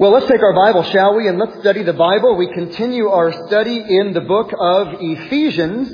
Well, let's take our Bible, shall we? And let's study the Bible. We continue our study in the book of Ephesians.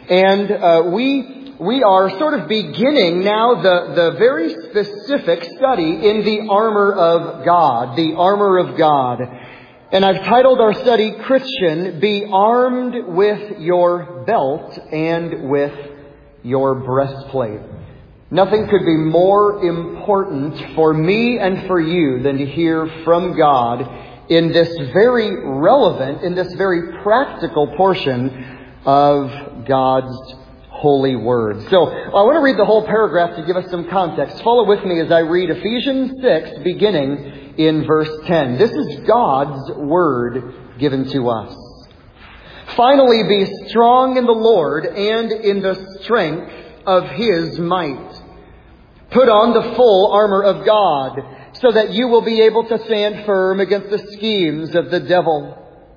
And we are sort of beginning now the very specific study in the armor of God. The armor of God. And I've titled our study, Christian, Be Armed with Your Belt and with Your Breastplate. Nothing could be more important for me and for you than to hear from God in this very relevant, in this very practical portion of God's holy word. So I want to read the whole paragraph to give us some context. Follow with me as I read Ephesians 6, beginning in verse 10. This is God's word given to us. Finally, be strong in the Lord and in the strength of His might. Put on the full armor of God, so that you will be able to stand firm against the schemes of the devil.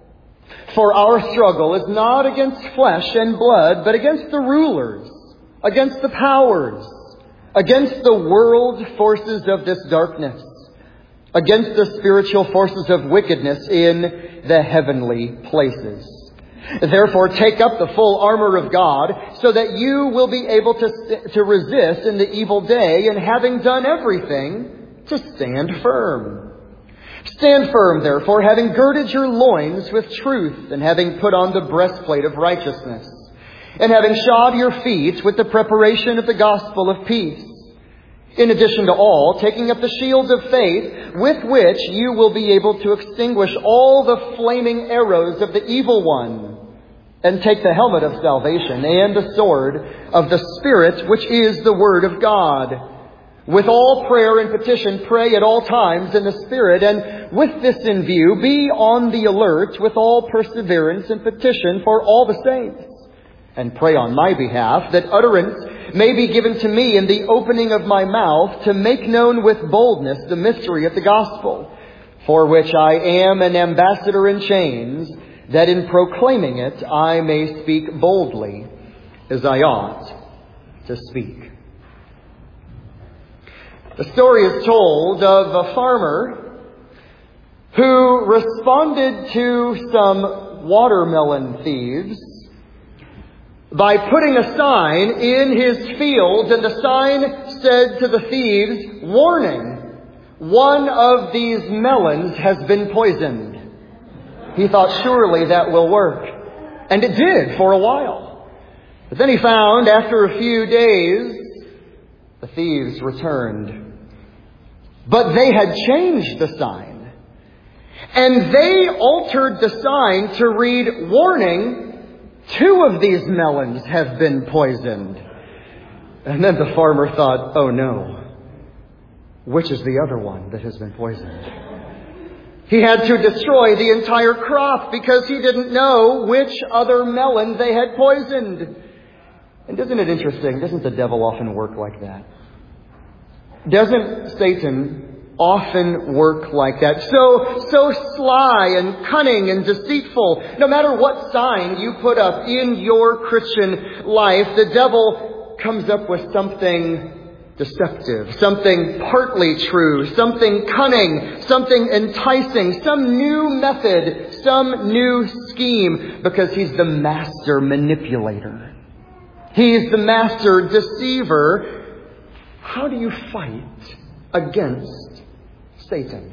For our struggle is not against flesh and blood, but against the rulers, against the powers, against the world forces of this darkness, against the spiritual forces of wickedness in the heavenly places. Therefore, take up the full armor of God, so that you will be able to resist in the evil day, and having done everything, to stand firm. Stand firm, therefore, having girded your loins with truth, and having put on the breastplate of righteousness, and having shod your feet with the preparation of the gospel of peace. In addition to all, taking up the shield of faith, with which you will be able to extinguish all the flaming arrows of the evil one, and take the helmet of salvation and the sword of the Spirit, which is the Word of God. With all prayer and petition, pray at all times in the Spirit, and with this in view, be on the alert with all perseverance and petition for all the saints. And pray on my behalf, that utterance may be given to me in the opening of my mouth, to make known with boldness the mystery of the gospel, for which I am an ambassador in chains, that in proclaiming it I may speak boldly as I ought to speak. The story is told of a farmer who responded to some watermelon thieves by putting a sign in his field, and the sign said to the thieves, "Warning, one of these melons has been poisoned." He thought, surely that will work. And it did for a while. But then he found, after a few days, the thieves returned. But they had changed the sign. And they altered the sign to read, "Warning, 2 of these melons have been poisoned." And then the farmer thought, oh no, which is the other one that has been poisoned? He had to destroy the entire crop because he didn't know which other melon they had poisoned. And isn't it interesting? Doesn't the devil often work like that? Doesn't Satan often work like that? So sly and cunning and deceitful. No matter what sign you put up in your Christian life, the devil comes up with something deceptive, something partly true, something cunning, something enticing, some new method, some new scheme, because he's the master manipulator. He's the master deceiver. How do you fight against Satan?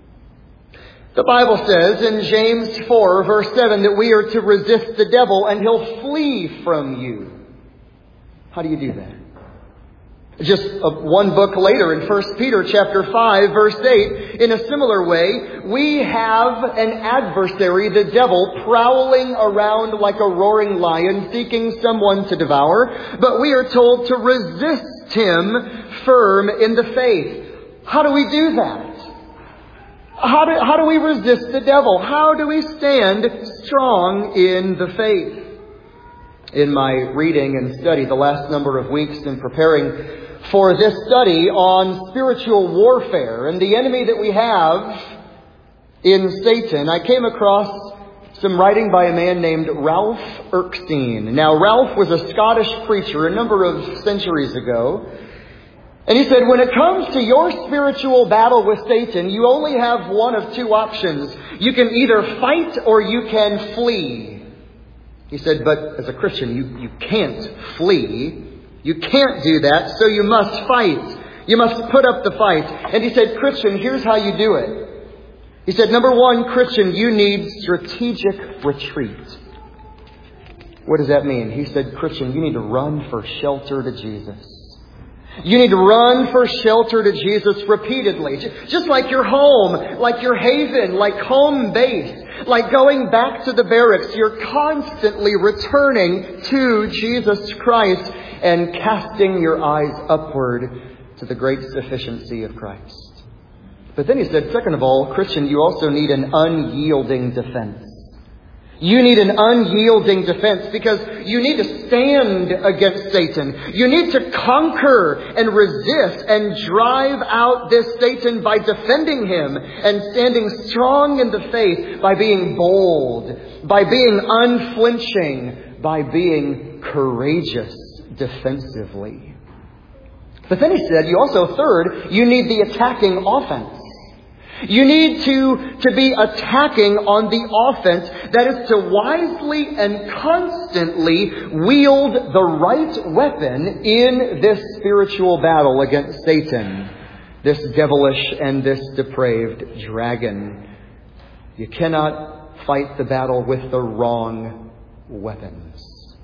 The Bible says in James 4, verse 7, that we are to resist the devil and he'll flee from you. How do you do that? Just one book later, in 1 Peter chapter 5, verse 8, in a similar way, we have an adversary, the devil, prowling around like a roaring lion, seeking someone to devour. But we are told to resist him firm in the faith. How do we do that? How do we resist the devil? How do we stand strong in the faith? In my reading and study the last number of weeks in preparing for this study on spiritual warfare and the enemy that we have in Satan, I came across some writing by a man named Ralph Erskine. Now, Ralph was a Scottish preacher a number of centuries ago, And he said, when it comes to your spiritual battle with Satan, you only have one of two options. You can either fight or you can flee. He said, but as a Christian, you can't flee. You can't do that, so you must fight. You must put up the fight. And he said, Christian, here's how you do it. He said, number one, Christian, you need strategic retreat. What does that mean? He said, Christian, you need to run for shelter to Jesus. You need to run for shelter to Jesus repeatedly. Just like your home, like your haven, like home base, like going back to the barracks. You're constantly returning to Jesus Christ and casting your eyes upward to the great sufficiency of Christ. But then he said, second of all, Christian, you also need an unyielding defense. You need an unyielding defense because you need to stand against Satan. You need to conquer and resist and drive out this Satan by defending him and standing strong in the faith by being bold, by being unflinching, by being courageous defensively. But then he said, you also, third, you need the attacking offense. You need to be attacking on the offense. That is to wisely and constantly wield the right weapon in this spiritual battle against Satan, this devilish and this depraved dragon. You cannot fight the battle with the wrong weapons.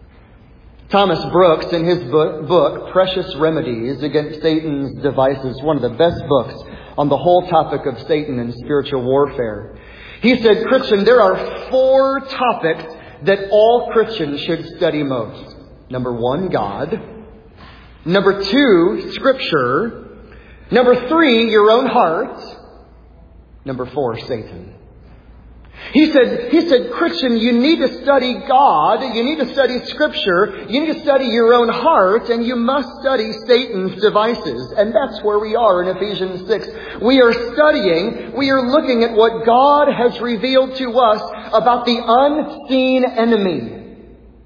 Thomas Brooks, in his book, Precious Remedies Against Satan's Devices, one of the best books on the whole topic of Satan and spiritual warfare. He said, Christian, there are 4 topics that all Christians should study most. Number 1, God. Number 2, Scripture. Number 3, your own heart. Number 4, Satan. He said, Christian, you need to study God, you need to study Scripture, you need to study your own heart, and you must study Satan's devices. And that's where we are in Ephesians 6. We are looking at what God has revealed to us about the unseen enemy,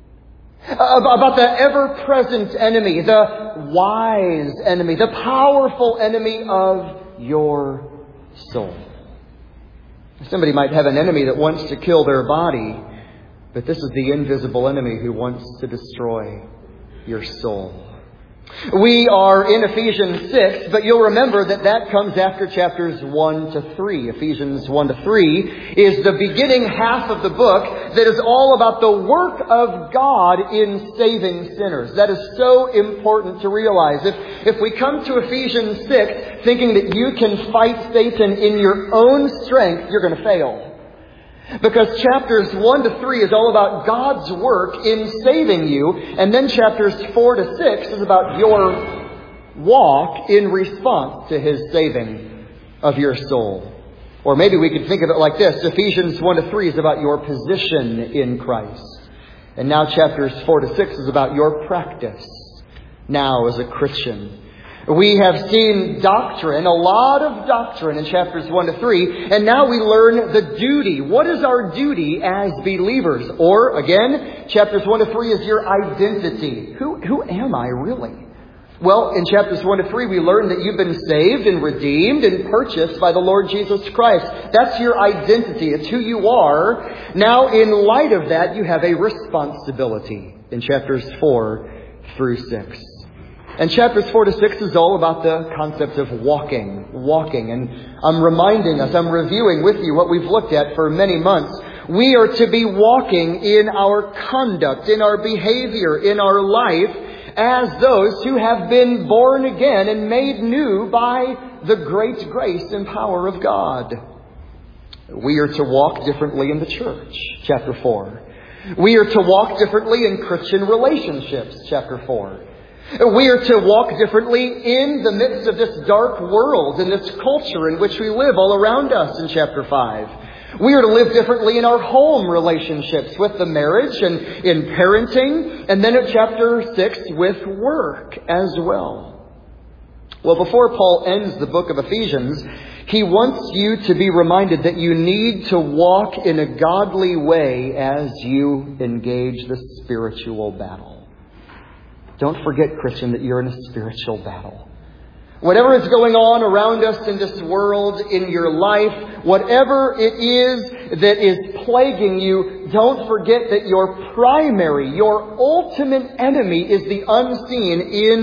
about the ever-present enemy, the wise enemy, the powerful enemy of your soul. Somebody might have an enemy that wants to kill their body, but this is the invisible enemy who wants to destroy your soul. We are in Ephesians 6, but you'll remember that comes after chapters 1 to 3. Ephesians 1 to 3 is the beginning half of the book that is all about the work of God in saving sinners. That is so important to realize. If we come to Ephesians 6 thinking that you can fight Satan in your own strength, you're going to fail. Because chapters 1 to 3 is all about God's work in saving you. And then chapters 4 to 6 is about your walk in response to His saving of your soul. Or maybe we could think of it like this. Ephesians 1 to 3 is about your position in Christ. And now chapters 4 to 6 is about your practice now as a Christian. We have seen doctrine, a lot of doctrine in chapters 1 to 3, and now we learn the duty. What is our duty as believers? Or, again, chapters 1 to 3 is your identity. Who am I really? Well, in chapters 1 to 3, we learn that you've been saved and redeemed and purchased by the Lord Jesus Christ. That's your identity. It's who you are. Now, in light of that, you have a responsibility in chapters 4 through 6. And chapters 4 to 6 is all about the concept of walking. And I'm reviewing with you what we've looked at for many months. We are to be walking in our conduct, in our behavior, in our life, as those who have been born again and made new by the great grace and power of God. We are to walk differently in the church, chapter 4. We are to walk differently in Christian relationships, chapter 4. We are to walk differently in the midst of this dark world and this culture in which we live all around us in chapter 5. We are to live differently in our home relationships with the marriage and in parenting. And then at chapter 6 with work as well. Well, before Paul ends the book of Ephesians, he wants you to be reminded that you need to walk in a godly way as you engage the spiritual battle. Don't forget, Christian, that you're in a spiritual battle. Whatever is going on around us in this world, in your life, whatever it is that is plaguing you, don't forget that your primary, your ultimate enemy is the unseen,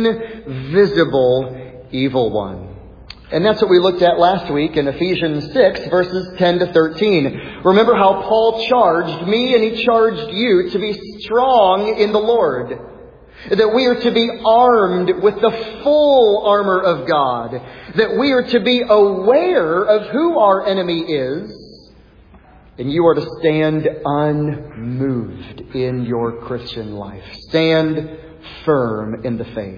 invisible evil one. And that's what we looked at last week in Ephesians 6, verses 10 to 13. Remember how Paul charged me and he charged you to be strong in the Lord. That we are to be armed with the full armor of God. That we are to be aware of who our enemy is. And you are to stand unmoved in your Christian life. Stand firm in the faith.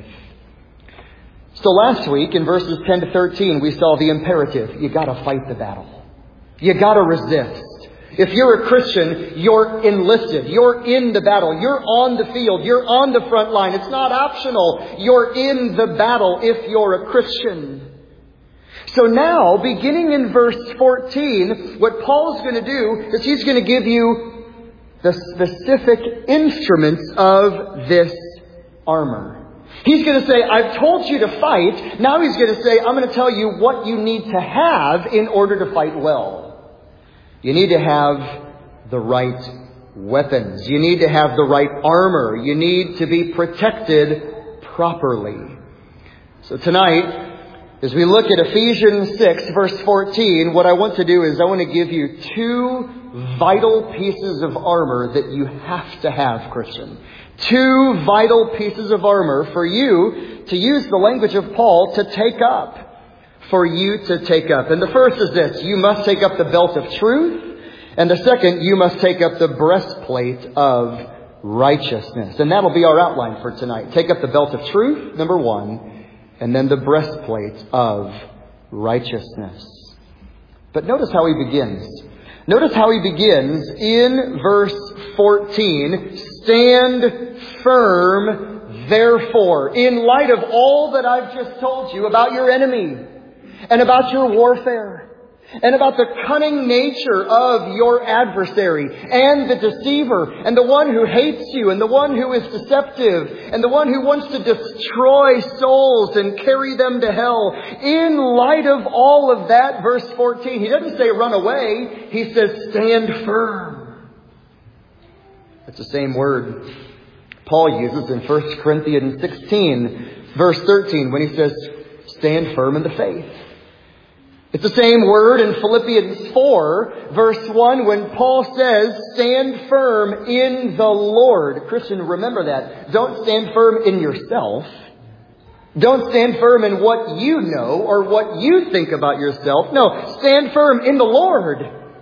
So last week in verses 10 to 13 we saw the imperative. You got to fight the battle. You got to resist. If you're a Christian, you're enlisted. You're in the battle. You're on the field. You're on the front line. It's not optional. You're in the battle if you're a Christian. So now, beginning in verse 14, what Paul's going to do is he's going to give you the specific instruments of this armor. He's going to say, I've told you to fight. Now he's going to say, I'm going to tell you what you need to have in order to fight well. You need to have the right weapons. You need to have the right armor. You need to be protected properly. So tonight, as we look at Ephesians 6, verse 14, what I want to do is I want to give you two vital pieces of armor that you have to have, Christian. Two vital pieces of armor for you to use the language of Paul to take up. For you to take up. And the first is this. You must take up the belt of truth. And the second, you must take up the breastplate of righteousness. And that'll be our outline for tonight. Take up the belt of truth, number one. And then the breastplate of righteousness. But notice how he begins. Notice how he begins in verse 14. Stand firm, therefore, in light of all that I've just told you about your enemy. And about your warfare. And about the cunning nature of your adversary. And the deceiver. And the one who hates you. And the one who is deceptive. And the one who wants to destroy souls and carry them to hell. In light of all of that, verse 14, he doesn't say run away. He says stand firm. That's the same word Paul uses in 1 Corinthians 16, verse 13, when he says stand firm in the faith. It's the same word in Philippians 4, verse 1, when Paul says, stand firm in the Lord. Christian, remember that. Don't stand firm in yourself. Don't stand firm in what you know or what you think about yourself. No, stand firm in the Lord.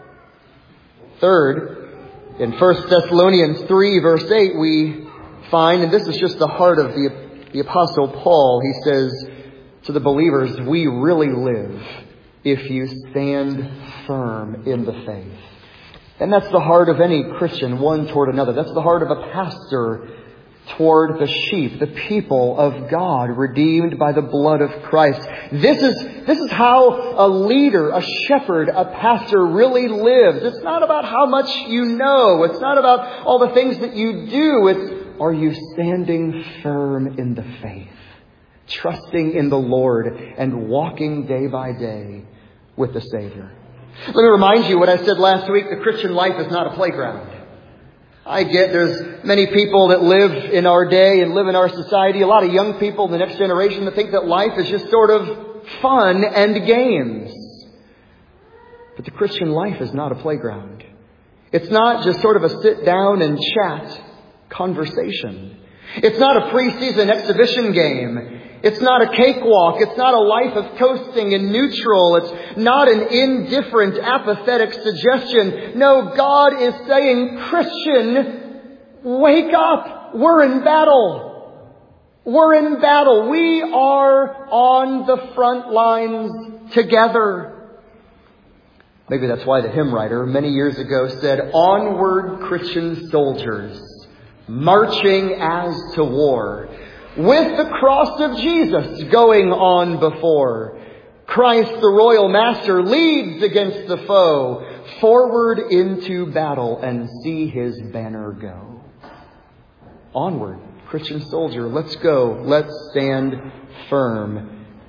Third, in 1 Thessalonians 3, verse 8, we find, and this is just the heart of the Apostle Paul, he says to the believers, we really live if you stand firm in the faith. And that's the heart of any Christian, one toward another. That's the heart of a pastor toward the sheep, the people of God, redeemed by the blood of Christ. This is how a leader, a shepherd, a pastor really lives. It's not about how much you know. It's not about all the things that you do. It's, are you standing firm in the faith? Trusting in the Lord and walking day by day with the Savior. Let me remind you what I said last week. The Christian life is not a playground. I get there's many people that live in our day and live in our society, a lot of young people, the next generation, that think that life is just sort of fun and games. But the Christian life is not a playground. It's not just sort of a sit down and chat conversation. It's not a preseason exhibition game. It's not a cakewalk. It's not a life of coasting and neutral. It's not an indifferent, apathetic suggestion. No, God is saying, Christian, wake up. We're in battle. We're in battle. We are on the front lines together. Maybe that's why the hymn writer many years ago said, onward, Christian soldiers, marching as to war, with the cross of Jesus going on before. Christ the royal master leads against the foe, forward into battle, and see his banner go. Onward, Christian soldier, let's go. Let's stand firm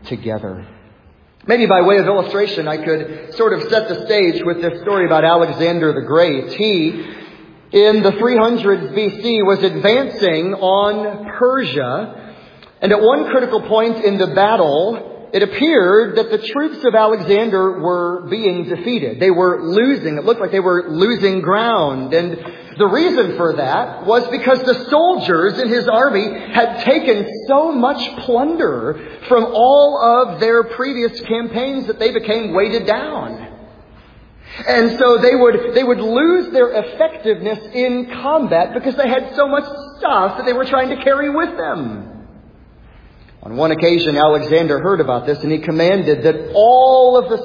together. Maybe by way of illustration, I could sort of set the stage with this story about Alexander the Great. He, in the 300s BC, was advancing on Persia, and at one critical point in the battle, it appeared that the troops of Alexander were being defeated. They were losing. It looked like they were losing ground. And the reason for that was because the soldiers in his army had taken so much plunder from all of their previous campaigns that they became weighted down. And so they would lose their effectiveness in combat because they had so much stuff that they were trying to carry with them. On one occasion, Alexander heard about this, and he commanded that all of the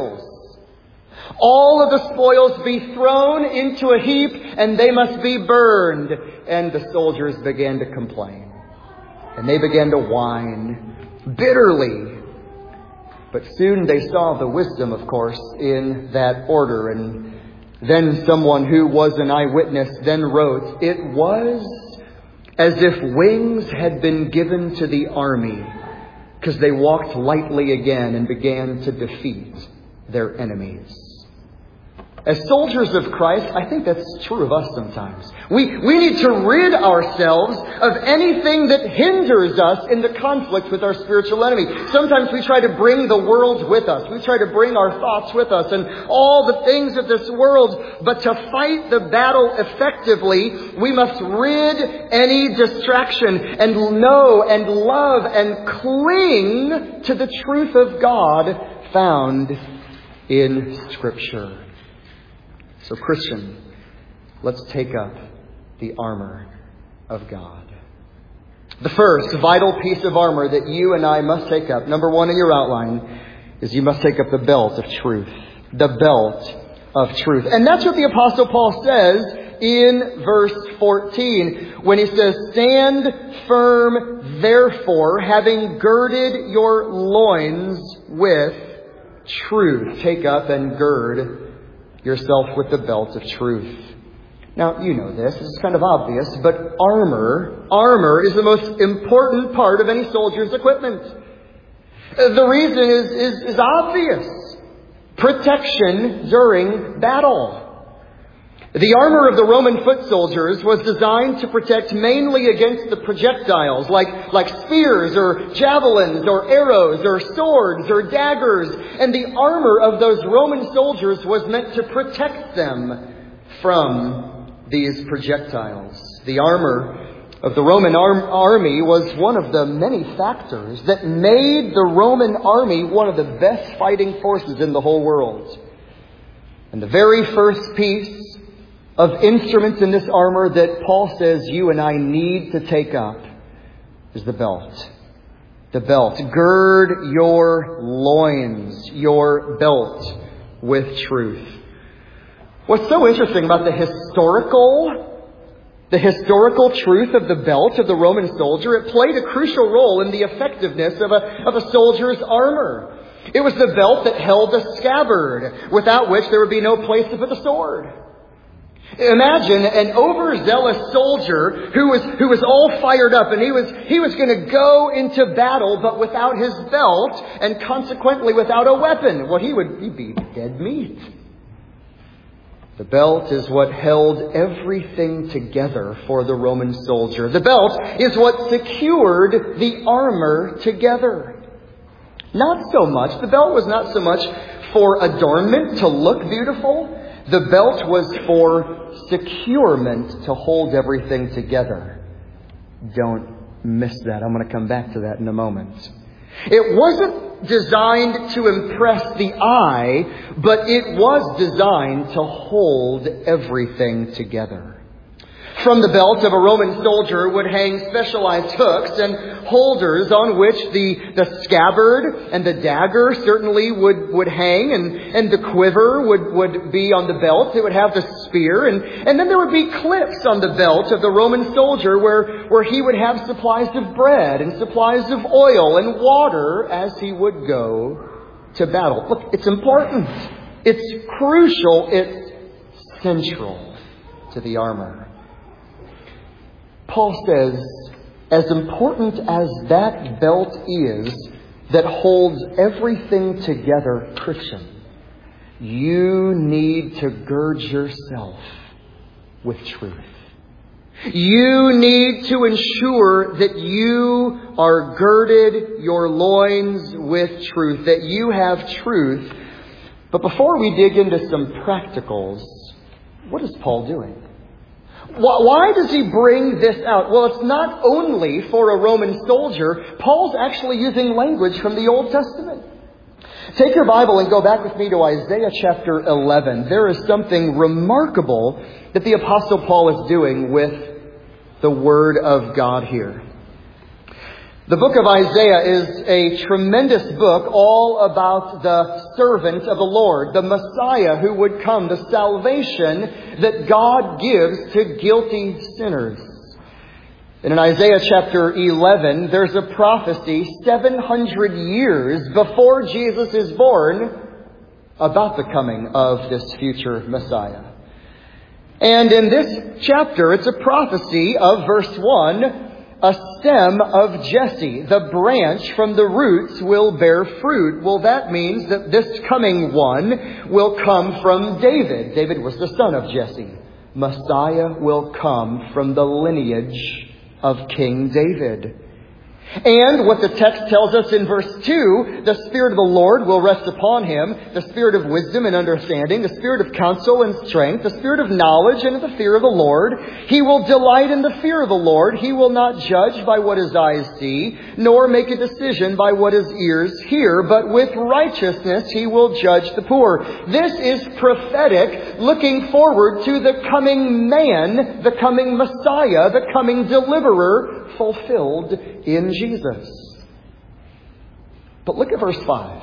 spoils be thrown into a heap, and they must be burned. And the soldiers began to complain. And they began to whine bitterly. But soon they saw the wisdom, of course, in that order. And then someone who was an eyewitness then wrote, "It was as if wings had been given to the army, because they walked lightly again and began to defeat their enemies." As soldiers of Christ, I think that's true of us sometimes. We need to rid ourselves of anything that hinders us in the conflict with our spiritual enemy. Sometimes we try to bring the world with us. We try to bring our thoughts with us and all the things of this world. But to fight the battle effectively, we must rid any distraction and know and love and cling to the truth of God found in Scripture. So Christian, let's take up the armor of God. The first vital piece of armor that you and I must take up, number one in your outline, is you must take up the belt of truth. The belt of truth. And that's what the Apostle Paul says in verse 14, when he says, "Stand firm, therefore, having girded your loins with truth." Take up and gird yourself with the belt of truth. Now, you know this. It's kind of obvious, but armor is the most important part of any soldier's equipment. The reason is obvious. Protection during battle. The armor of the Roman foot soldiers was designed to protect mainly against the projectiles like spears or javelins or arrows or swords or daggers. And the armor of those Roman soldiers was meant to protect them from these projectiles. The armor of the Roman army was one of the many factors that made the Roman army one of the best fighting forces in the whole world. And the very first piece of instruments in this armor that Paul says you and I need to take up is the belt. The belt. Gird your loins, your belt with truth. What's so interesting about the historical truth of the belt of the Roman soldier, it played a crucial role in the effectiveness of a soldier's armor. It was the belt that held the scabbard, without which there would be no place to put the sword. Imagine an overzealous soldier who was all fired up, and he was going to go into battle, but without his belt and consequently without a weapon. Well, he'd be dead meat. The belt is what held everything together for the Roman soldier. The belt is what secured the armor together. The belt was not so much for adornment to look beautiful. The belt was for securement, to hold everything together. Don't miss that. I'm going to come back to that in a moment. It wasn't designed to impress the eye, but it was designed to hold everything together. From the belt of a Roman soldier would hang specialized hooks and holders on which the scabbard and the dagger certainly would hang, and the quiver would be on the belt. It would have the spear, and then there would be clips on the belt of the Roman soldier where he would have supplies of bread and supplies of oil and water as he would go to battle. Look, it's important. It's crucial. It's central to the armor. Paul says, as important as that belt is, that holds everything together, Christian, you need to gird yourself with truth. You need to ensure that you are girded your loins with truth, that you have truth. But before we dig into some practicals, what is Paul doing? Why does he bring this out? Well, it's not only for a Roman soldier. Paul's actually using language from the Old Testament. Take your Bible and go back with me to Isaiah chapter 11. There is something remarkable that the Apostle Paul is doing with the Word of God here. The book of Isaiah is a tremendous book all about the servant of the Lord, the Messiah who would come, the salvation that God gives to guilty sinners. And in Isaiah chapter 11, there's a prophecy 700 years before Jesus is born about the coming of this future Messiah. And in this chapter, it's a prophecy of verse 1, a stem of Jesse, the branch from the roots will bear fruit. Well, that means that this coming one will come from David. David was the son of Jesse. Messiah will come from the lineage of King David. And what the text tells us in verse 2, the Spirit of the Lord will rest upon him, the Spirit of wisdom and understanding, the Spirit of counsel and strength, the Spirit of knowledge and of the fear of the Lord. He will delight in the fear of the Lord. He will not judge by what his eyes see, nor make a decision by what his ears hear, but with righteousness he will judge the poor. This is prophetic, looking forward to the coming man, the coming Messiah, the coming deliverer, fulfilled in Jesus. But look at verse 5.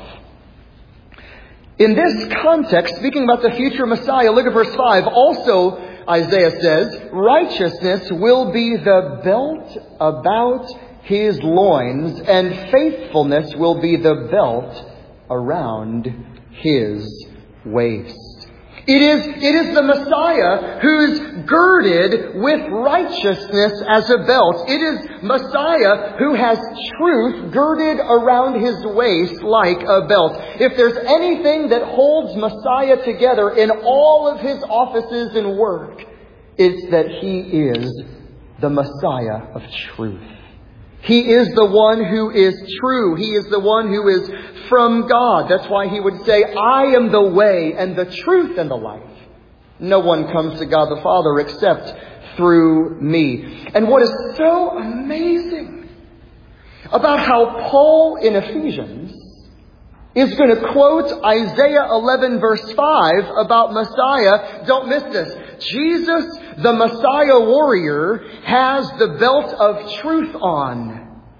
In this context, speaking about the future Messiah, look at verse 5. Also, Isaiah says, righteousness will be the belt about his loins, and faithfulness will be the belt around his waist. It is the Messiah who's girded with righteousness as a belt. It is Messiah who has truth girded around his waist like a belt. If there's anything that holds Messiah together in all of his offices and work, it's that he is the Messiah of truth. He is the one who is true. He is the one who is from God. That's why he would say, I am the way and the truth and the life. No one comes to God the Father except through me. And what is so amazing about how Paul in Ephesians is going to quote Isaiah 11 verse 5 about Messiah. Don't miss this. Jesus, the Messiah warrior, has the belt of truth on.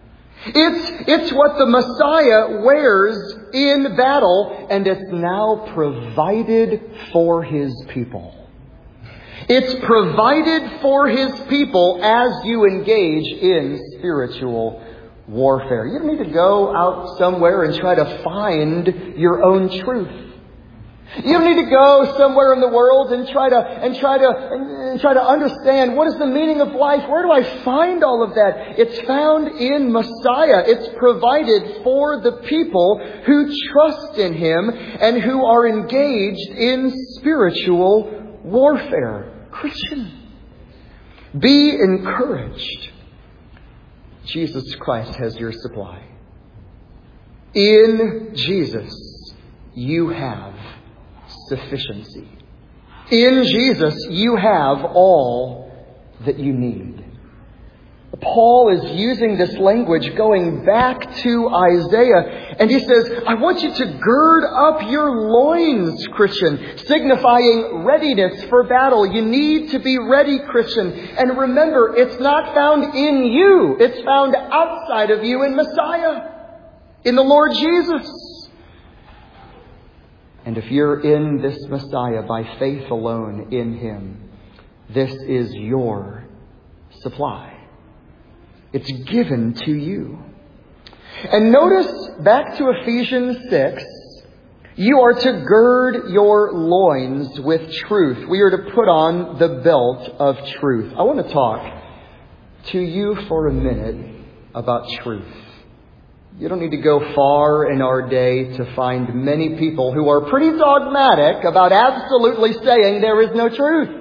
It's what the Messiah wears in battle, and it's now provided for his people. It's provided for his people as you engage in spiritual warfare. You don't need to go out somewhere and try to find your own truth. You don't need to go somewhere in the world and try to understand what is the meaning of life. Where do I find all of that? It's found in Messiah. It's provided for the people who trust in him and who are engaged in spiritual warfare. Christian, be encouraged. Jesus Christ has your supply. In Jesus, you have sufficiency. In Jesus, you have all that you need. Paul is using this language going back to Isaiah, and he says, I want you to gird up your loins, Christian, signifying readiness for battle. You need to be ready, Christian. And remember, it's not found in you. It's found outside of you in Messiah, in the Lord Jesus. And if you're in this Messiah by faith alone in him, this is your supply. It's given to you. And notice back to Ephesians 6, you are to gird your loins with truth. We are to put on the belt of truth. I want to talk to you for a minute about truth. You don't need to go far in our day to find many people who are pretty dogmatic about absolutely saying there is no truth.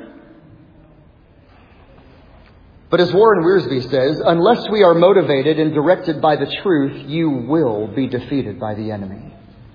But as Warren Wiersbe says, unless we are motivated and directed by the truth, you will be defeated by the enemy.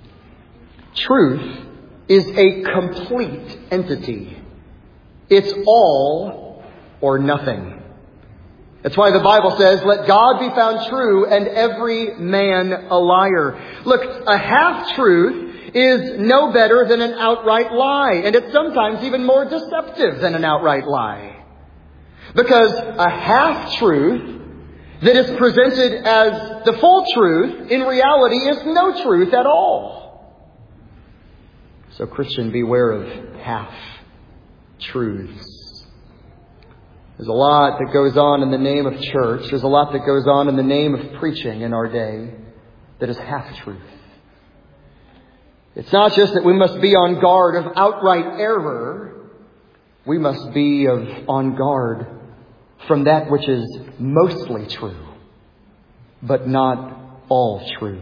Truth is a complete entity. It's all or nothing. That's why the Bible says, let God be found true and every man a liar. Look, a half-truth is no better than an outright lie. And it's sometimes even more deceptive than an outright lie. Because a half-truth that is presented as the full truth, in reality, is no truth at all. So, Christian, beware of half-truths. There's a lot that goes on in the name of church. There's a lot that goes on in the name of preaching in our day that is half-truth. It's not just that we must be on guard of outright error. We must be on guard from that which is mostly true, but not all true.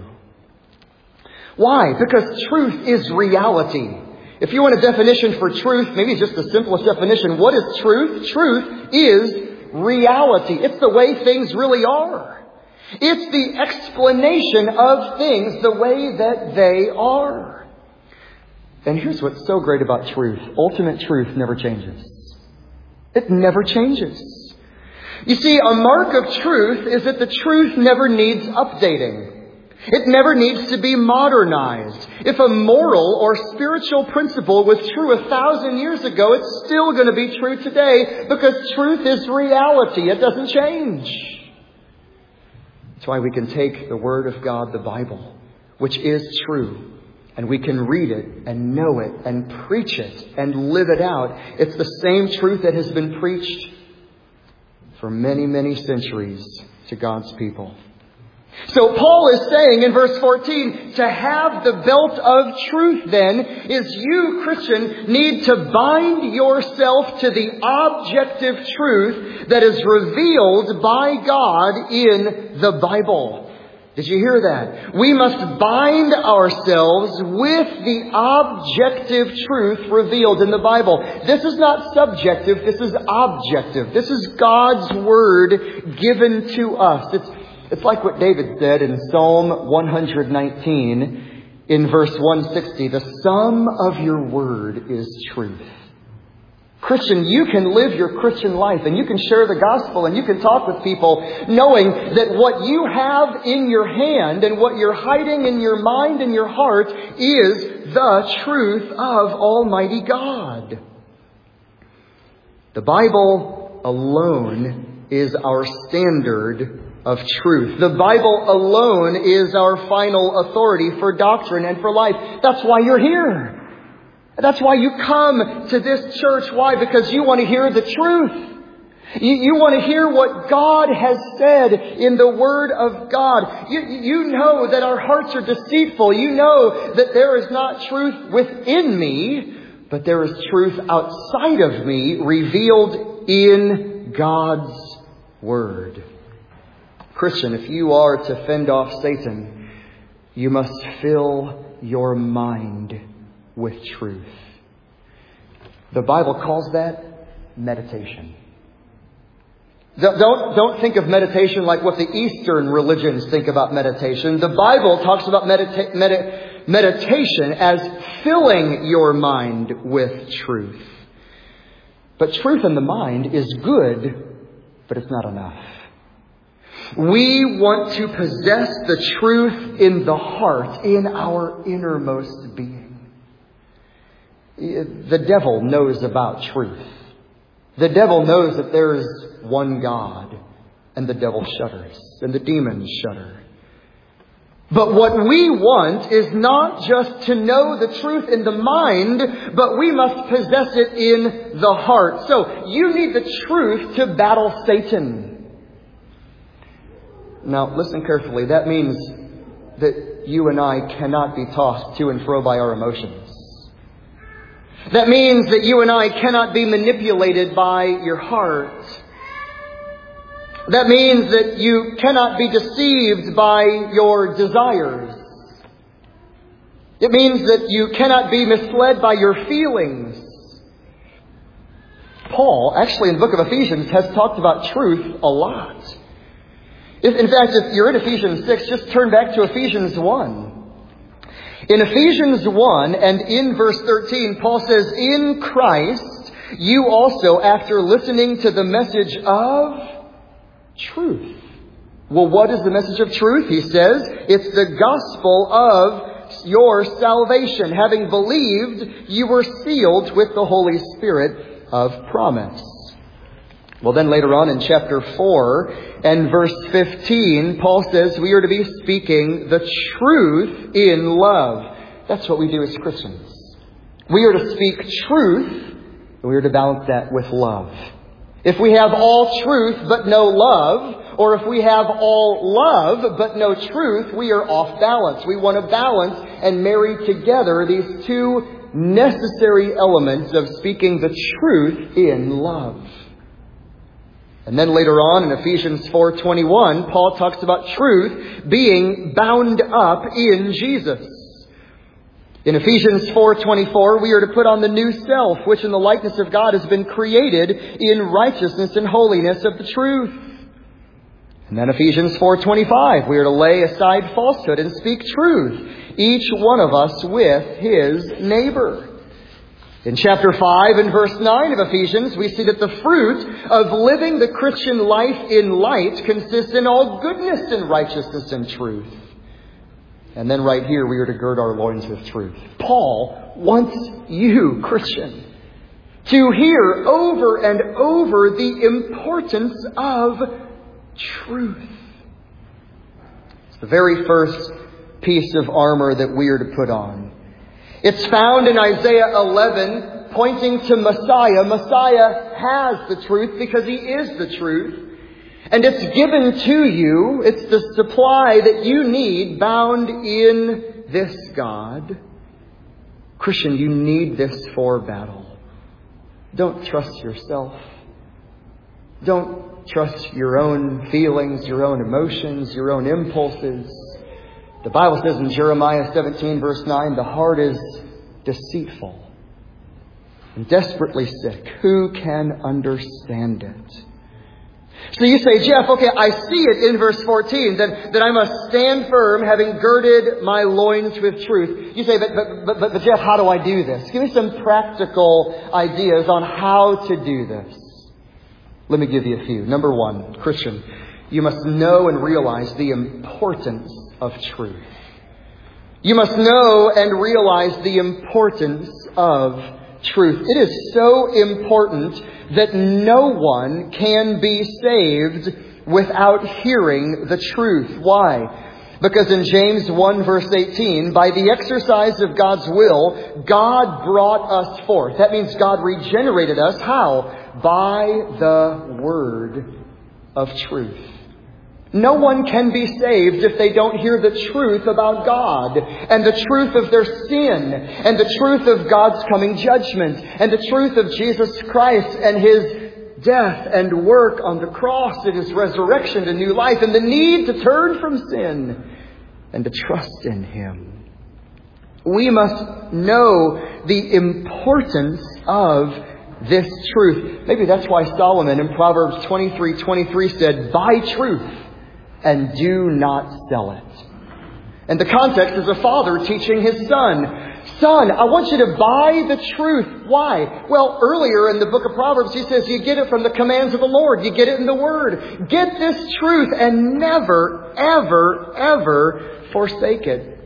Why? Because truth is reality. If you want a definition for truth, maybe just the simplest definition, what is truth? Truth is reality. It's the way things really are. It's the explanation of things the way that they are. And here's what's so great about truth. Ultimate truth never changes. It never changes. You see, a mark of truth is that the truth never needs updating. It never needs to be modernized. If a moral or spiritual principle was true 1,000 years ago, it's still going to be true today because truth is reality. It doesn't change. That's why we can take the Word of God, the Bible, which is true, and we can read it and know it and preach it and live it out. It's the same truth that has been preached for many, many centuries to God's people. So Paul is saying in verse 14, to have the belt of truth then is you, Christian, need to bind yourself to the objective truth that is revealed by God in the Bible. Did you hear that? We must bind ourselves with the objective truth revealed in the Bible. This is not subjective, this is objective. This is God's Word given to us. It's like what David said in Psalm 119 in verse 160. The sum of your word is truth. Christian, you can live your Christian life and you can share the gospel and you can talk with people knowing that what you have in your hand and what you're hiding in your mind and your heart is the truth of Almighty God. The Bible alone is our standard of truth. The Bible alone is our final authority for doctrine and for life. That's why you're here. That's why you come to this church. Why? Because you want to hear the truth. You want to hear what God has said in the Word of God. You know that our hearts are deceitful. You know that there is not truth within me, but there is truth outside of me revealed in God's Word. Christian, if you are to fend off Satan, you must fill your mind with truth. The Bible calls that meditation. Don't think of meditation like what the Eastern religions think about meditation. The Bible talks about meditation as filling your mind with truth. But truth in the mind is good, but it's not enough. We want to possess the truth in the heart, in our innermost being. The devil knows about truth. The devil knows that there is one God, and the devil shudders, and the demons shudder. But what we want is not just to know the truth in the mind, but we must possess it in the heart. So you need the truth to battle Satan. Now, listen carefully. That means that you and I cannot be tossed to and fro by our emotions. That means that you and I cannot be manipulated by your heart. That means that you cannot be deceived by your desires. It means that you cannot be misled by your feelings. Paul, actually in the book of Ephesians, has talked about truth a lot. In fact, if you're in Ephesians 6, just turn back to Ephesians 1. In Ephesians 1 and in verse 13, Paul says, "In Christ, you also, after listening to the message of truth." Well, what is the message of truth? He says, it's the gospel of your salvation. Having believed, you were sealed with the Holy Spirit of promise. Well, then later on in chapter 4 and verse 15, Paul says we are to be speaking the truth in love. That's what we do as Christians. We are to speak truth, and we are to balance that with love. If we have all truth but no love, or if we have all love but no truth, we are off balance. We want to balance and marry together these two necessary elements of speaking the truth in love. And then later on in Ephesians 4:21, Paul talks about truth being bound up in Jesus. In Ephesians 4:24, we are to put on the new self, which in the likeness of God has been created in righteousness and holiness of the truth. And then Ephesians 4:25, we are to lay aside falsehood and speak truth, each one of us with his neighbor. In chapter 5 and verse 9 of Ephesians, we see that the fruit of living the Christian life in light consists in all goodness and righteousness and truth. And then right here, we are to gird our loins with truth. Paul wants you, Christian, to hear over and over the importance of truth. It's the very first piece of armor that we are to put on. It's found in Isaiah 11, pointing to Messiah. Messiah has the truth because he is the truth. And it's given to you. It's the supply that you need bound in this God. Christian, you need this for battle. Don't trust yourself. Don't trust your own feelings, your own emotions, your own impulses. The Bible says in Jeremiah 17 verse 9, the heart is deceitful and desperately sick. Who can understand it? So you say, Jeff, okay, I see it in verse 14, that I must stand firm, having girded my loins with truth. You say, but Jeff, how do I do this? Give me some practical ideas on how to do this. Let me give you a few. Number one, Christian, you must know and realize the importance of truth. You must know and realize the importance of truth. It is so important that no one can be saved without hearing the truth. Why? Because in James 1 verse 18, by the exercise of God's will, God brought us forth. That means God regenerated us. How? By the word of truth. No one can be saved if they don't hear the truth about God and the truth of their sin and the truth of God's coming judgment and the truth of Jesus Christ and His death and work on the cross and His resurrection to new life and the need to turn from sin and to trust in Him. We must know the importance of this truth. Maybe that's why Solomon in Proverbs 23:23 said, "Buy truth and do not sell it." And the context is a father teaching his son. Son, I want you to buy the truth. Why? Well, earlier in the book of Proverbs, he says you get it from the commands of the Lord. You get it in the Word. Get this truth and never, ever, ever forsake it.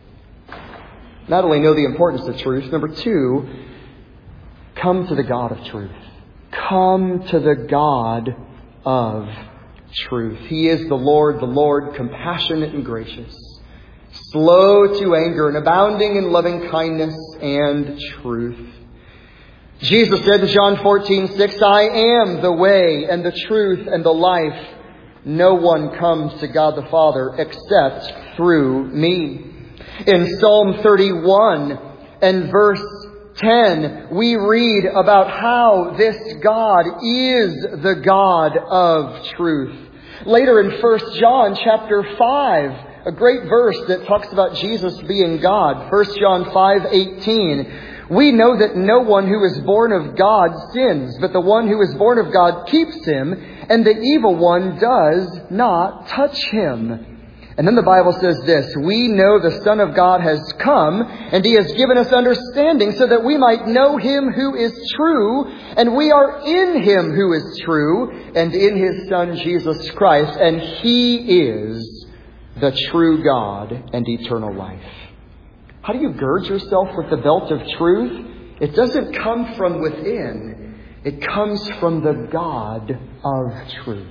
Not only know the importance of truth, number two, come to the God of truth. Come to the God of truth. He is the Lord, compassionate and gracious, slow to anger and abounding in loving kindness and truth. Jesus said in John 14:6, "I am the way and the truth and the life. No one comes to God the Father except through me." In Psalm 31 and verse 10, we read about how this God is the God of truth. Later in 1 John chapter 5, a great verse that talks about Jesus being God. 1 John 5:18. We know that no one who is born of God sins, but the one who is born of God keeps him, and the evil one does not touch him. And then the Bible says this, we know the Son of God has come, and He has given us understanding so that we might know Him who is true, and we are in Him who is true, and in His Son Jesus Christ, and He is the true God and eternal life. How do you gird yourself with the belt of truth? It doesn't come from within. It comes from the God of truth.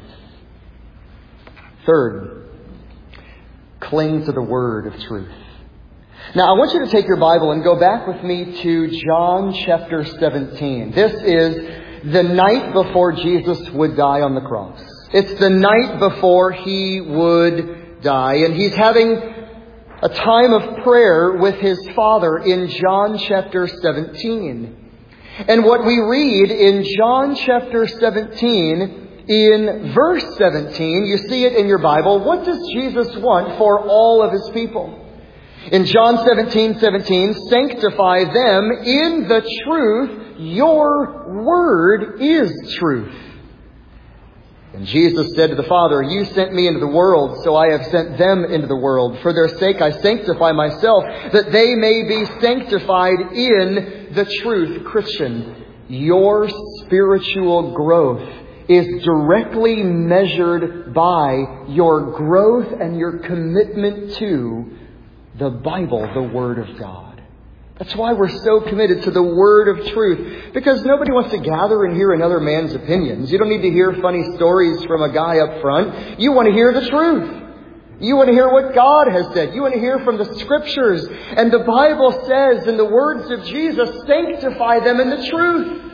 Third, cling to the word of truth. Now, I want you to take your Bible and go back with me to John chapter 17. This is the night before Jesus would die on the cross. It's the night before He would die. And He's having a time of prayer with His Father in John chapter 17. And what we read in John chapter 17, in verse 17, you see it in your Bible. What does Jesus want for all of His people? In John 17:17, sanctify them in the truth. Your word is truth. And Jesus said to the Father, you sent me into the world, so I have sent them into the world. For their sake I sanctify myself, that they may be sanctified in the truth. Christian, your spiritual growth is directly measured by your growth and your commitment to the Bible, the Word of God. That's why we're so committed to the word of truth. Because nobody wants to gather and hear another man's opinions. You don't need to hear funny stories from a guy up front. You want to hear the truth. You want to hear what God has said. You want to hear from the Scriptures. And the Bible says in the words of Jesus, sanctify them in the truth.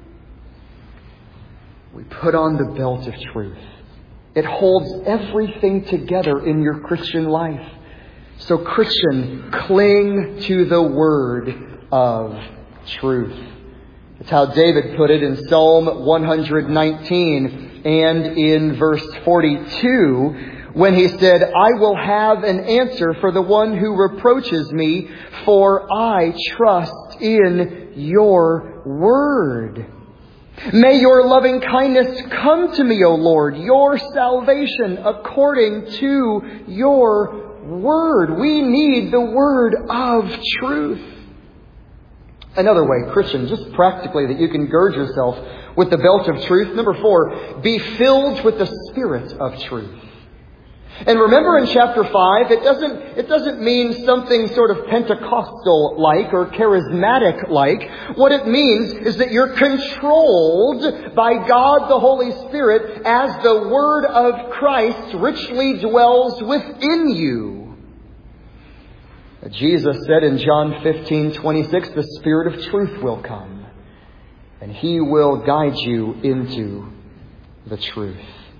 We put on the belt of truth. It holds everything together in your Christian life. So Christian, cling to the word of truth. It's how David put it in Psalm 119 and in verse 42 when he said, I will have an answer for the one who reproaches me, for I trust in your word. May your loving kindness come to me, O Lord, your salvation according to your word. We need the word of truth. Another way, Christian, just practically that you can gird yourself with the belt of truth. Number 4, be filled with the Spirit of truth. And remember in chapter 5, it doesn't mean something sort of Pentecostal-like or charismatic-like. What it means is that you're controlled by God the Holy Spirit as the Word of Christ richly dwells within you. Jesus said in John 15:26, the Spirit of truth will come, and He will guide you into the truth.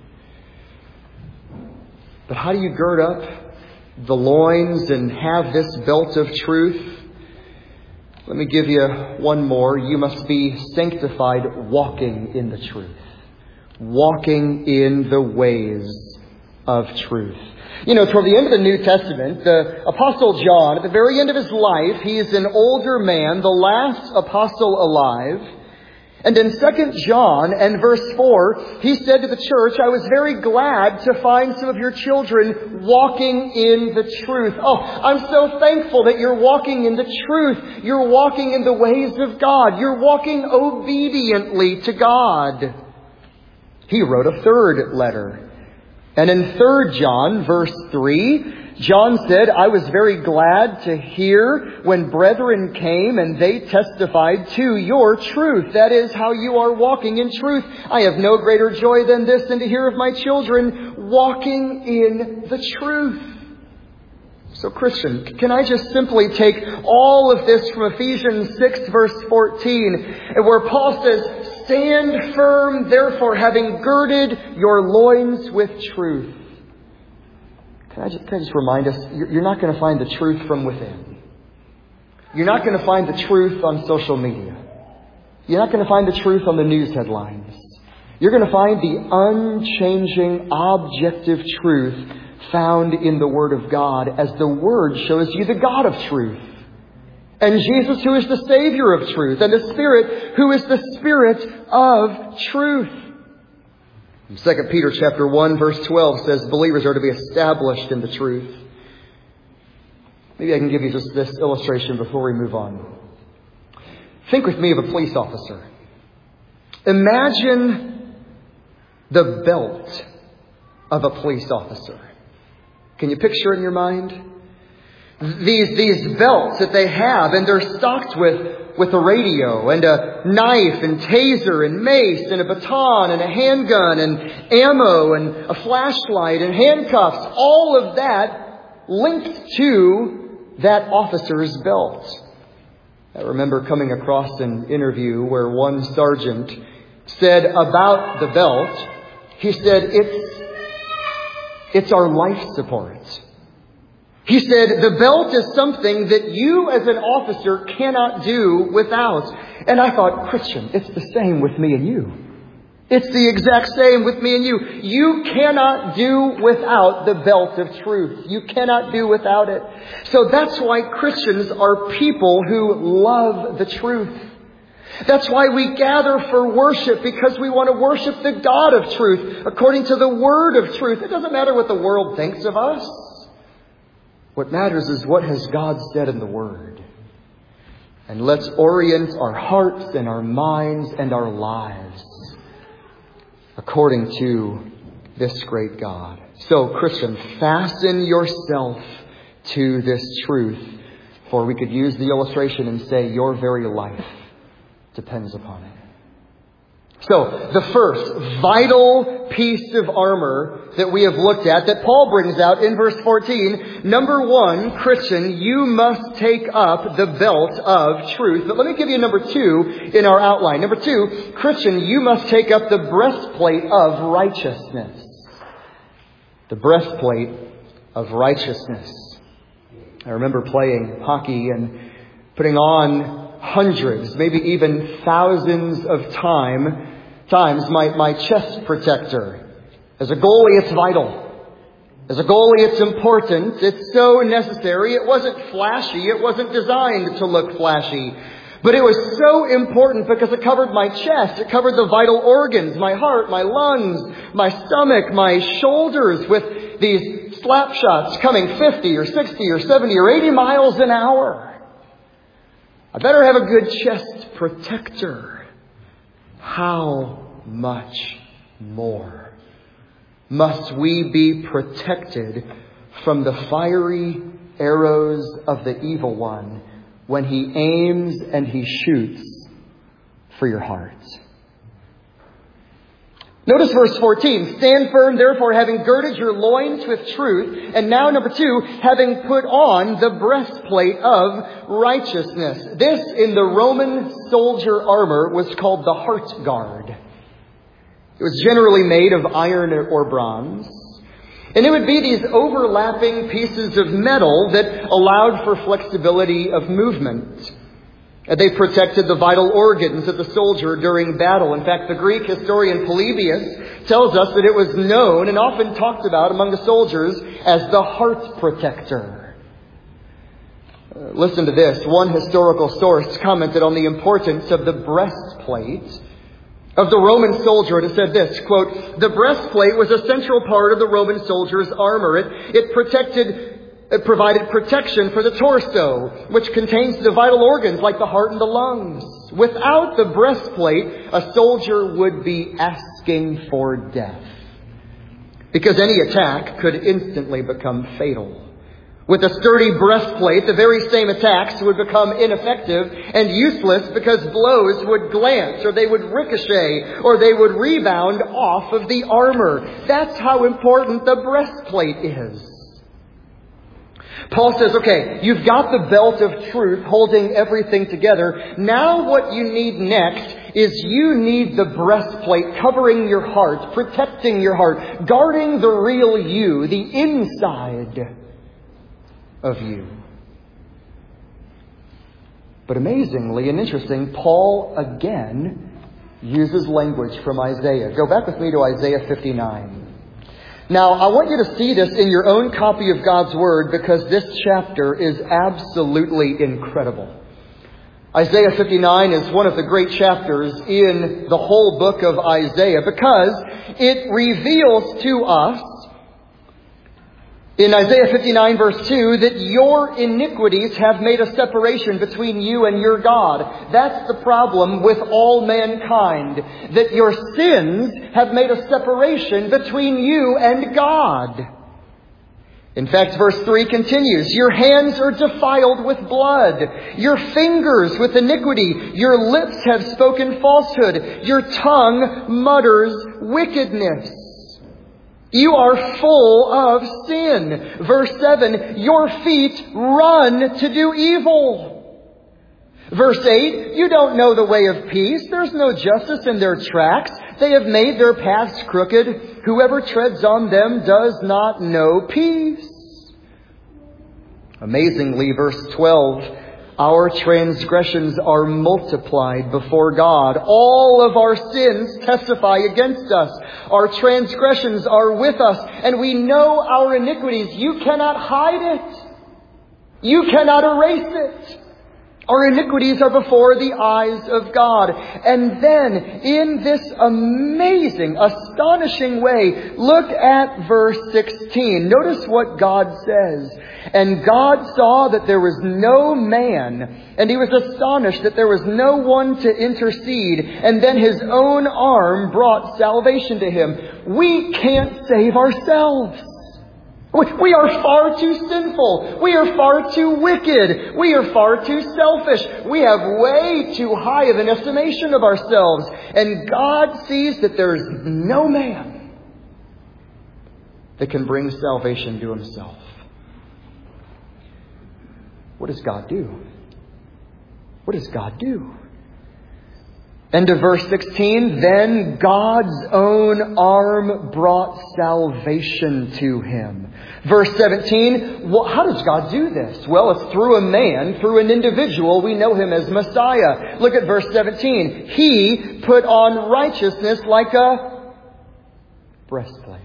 But how do you gird up the loins and have this belt of truth? Let me give you one more. You must be sanctified walking in the truth. Walking in the ways of truth. You know, toward the end of the New Testament, the Apostle John, at the very end of his life, he is an older man, the last apostle alive. And in 2 John and verse 4, he said to the church, I was very glad to find some of your children walking in the truth. Oh, I'm so thankful that you're walking in the truth. You're walking in the ways of God. You're walking obediently to God. He wrote a third letter. And in 3 John, verse 3, John said, I was very glad to hear when brethren came and they testified to your truth. That is how you are walking in truth. I have no greater joy than this than to hear of my children walking in the truth. So Christian, can I just simply take all of this from Ephesians 6 verse 14, where Paul says, stand firm, therefore, having girded your loins with truth. Can I just remind us, you're not going to find the truth from within. You're not going to find the truth on social media. You're not going to find the truth on the news headlines. You're going to find the unchanging, objective truth found in the Word of God, as the Word shows you the God of truth, and Jesus, who is the Savior of truth, and the Spirit, who is the Spirit of truth. 2 Peter chapter 1, verse 12 says believers are to be established in the truth. Maybe I can give you just this illustration before we move on. Think with me of a police officer. Imagine the belt of a police officer. Can you picture it in your mind? These belts that they have, and they're stocked with a radio and a knife and taser and mace and a baton and a handgun and ammo and a flashlight and handcuffs. All of that linked to that officer's belt. I remember coming across an interview where one sergeant said about the belt, he said, it's our life support. He said, the belt is something that you as an officer cannot do without. And I thought, Christian, it's the same with me and you. It's the exact same with me and you. You cannot do without the belt of truth. You cannot do without it. So that's why Christians are people who love the truth. That's why we gather for worship, because we want to worship the God of truth according to the Word of truth. It doesn't matter what the world thinks of us. What matters is what has God said in the Word. And let's orient our hearts and our minds and our lives according to this great God. So, Christian, fasten yourself to this truth, for we could use the illustration and say your very life depends upon it. So, the first vital piece of armor that we have looked at, that Paul brings out in verse 14, number one, Christian, you must take up the belt of truth. But let me give you number two in our outline. Number two, Christian, you must take up the breastplate of righteousness. The breastplate of righteousness. I remember playing hockey and putting on hundreds, maybe even thousands of times my chest protector. As a goalie, it's vital. As a goalie, it's important. It's so necessary. It wasn't flashy. It wasn't designed to look flashy. But it was so important because it covered my chest. It covered the vital organs, my heart, my lungs, my stomach, my shoulders, with these slap shots coming 50 or 60 or 70 or 80 miles an hour. I better have a good chest protector. How much more must we be protected from the fiery arrows of the evil one when he aims and he shoots for your heart? Notice verse 14. Stand firm, therefore, having girded your loins with truth. And now, number two, having put on the breastplate of righteousness. This, in the Roman soldier armor, was called the heart guard. It was generally made of iron or bronze. And it would be these overlapping pieces of metal that allowed for flexibility of movement. They protected the vital organs of the soldier during battle. In fact, the Greek historian Polybius tells us that it was known and often talked about among the soldiers as the heart protector. Listen to this. One historical source commented on the importance of the breastplate of the Roman soldier. It said this, quote, "The breastplate was a central part of the Roman soldier's armor. It provided protection for the torso, which contains the vital organs like the heart and the lungs. Without the breastplate, a soldier would be asking for death, because any attack could instantly become fatal. With a sturdy breastplate, the very same attacks would become ineffective and useless because blows would glance, or they would ricochet, or they would rebound off of the armor. That's how important the breastplate is. Paul says, okay, you've got the belt of truth holding everything together. Now what you need next is you need the breastplate covering your heart, protecting your heart, guarding the real you, the inside of you. But amazingly and interesting, Paul again uses language from Isaiah. Go back with me to Isaiah 59. Now, I want you to see this in your own copy of God's Word because this chapter is absolutely incredible. Isaiah 59 is one of the great chapters in the whole book of Isaiah because it reveals to us in Isaiah 59 verse 2 that your iniquities have made a separation between you and your God. That's the problem with all mankind. That your sins have made a separation between you and God. In fact, verse 3 continues, your hands are defiled with blood, your fingers with iniquity, your lips have spoken falsehood, your tongue mutters wickedness. You are full of sin. Verse 7, your feet run to do evil. Verse 8, you don't know the way of peace. There's no justice in their tracks. They have made their paths crooked. Whoever treads on them does not know peace. Amazingly, verse 12, our transgressions are multiplied before God. All of our sins testify against us. Our transgressions are with us, and we know our iniquities. You cannot hide it. You cannot erase it. Our iniquities are before the eyes of God. And then, in this amazing, astonishing way, look at verse 16. Notice what God says. And God saw that there was no man, and He was astonished that there was no one to intercede. And then His own arm brought salvation to him. We can't save ourselves. We are far too sinful. We are far too wicked. We are far too selfish. We have way too high of an estimation of ourselves. And God sees that there is no man that can bring salvation to himself. What does God do? What does God do? End of verse 16, then God's own arm brought salvation to him. Verse 17, how does God do this? Well, it's through a man, through an individual. We know him as Messiah. Look at verse 17. He put on righteousness like a breastplate.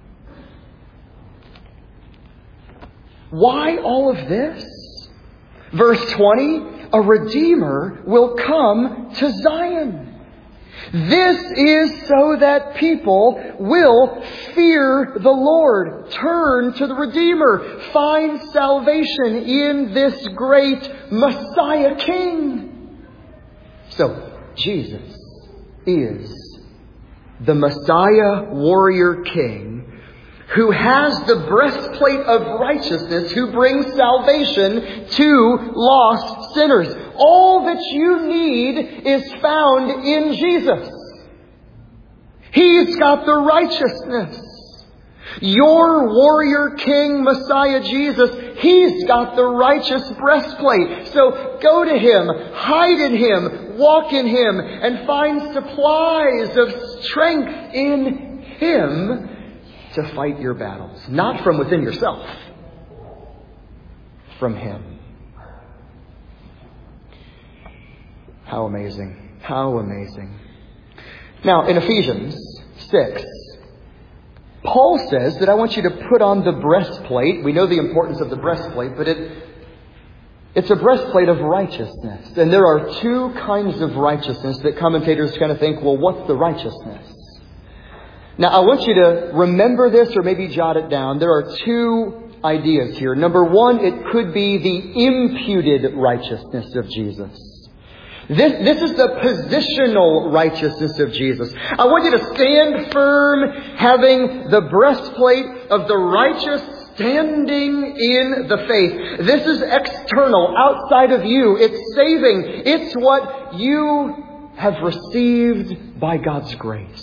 Why all of this? Verse 20, a Redeemer will come to Zion. This is so that people will fear the Lord, turn to the Redeemer, find salvation in this great Messiah King. So, Jesus is the Messiah warrior King who has the breastplate of righteousness, who brings salvation to lost sinners. All that you need is found in Jesus. He's got the righteousness. Your warrior King, Messiah Jesus, He's got the righteous breastplate. So go to Him, hide in Him, walk in Him, and find supplies of strength in Him to fight your battles. Not from within yourself. From Him. How amazing. How amazing. Now, in Ephesians 6, Paul says that I want you to put on the breastplate. We know the importance of the breastplate, but it's a breastplate of righteousness. And there are two kinds of righteousness that commentators kind of think, well, what's the righteousness? Now, I want you to remember this or maybe jot it down. There are two ideas here. Number one, it could be the imputed righteousness of Jesus. This is the positional righteousness of Jesus. I want you to stand firm, having the breastplate of the righteous standing in the faith. This is external, outside of you. It's saving. It's what you have received by God's grace.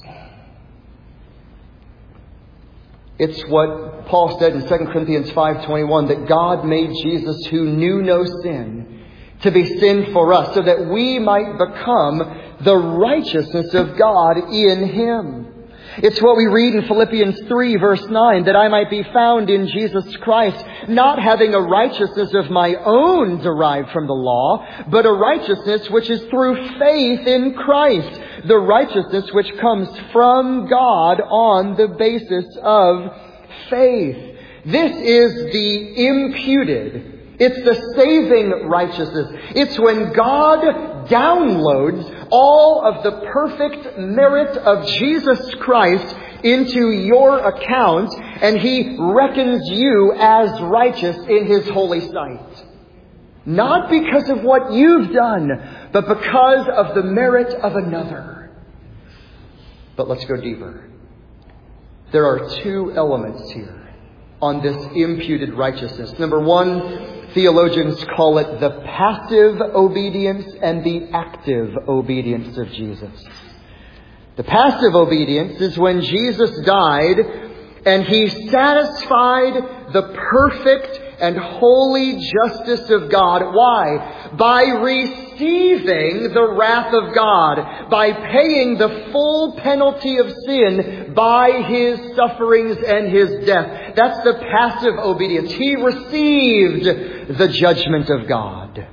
It's what Paul said in 2 Corinthians 5:21, that God made Jesus, who knew no sin, to be sin for us, so that we might become the righteousness of God in Him. It's what we read in Philippians 3 verse 9, that I might be found in Jesus Christ, not having a righteousness of my own derived from the law, but a righteousness which is through faith in Christ, the righteousness which comes from God on the basis of faith. This is the imputed. It's the saving righteousness. It's when God downloads all of the perfect merit of Jesus Christ into your account, and He reckons you as righteous in His holy sight. Not because of what you've done, but because of the merit of another. But let's go deeper. There are two elements here on this imputed righteousness. Number one, theologians call it the passive obedience and the active obedience of Jesus. The passive obedience is when Jesus died and He satisfied the perfect and holy justice of God. Why? By receiving the wrath of God, by paying the full penalty of sin by His sufferings and His death. That's the passive obedience. He received the judgment of God.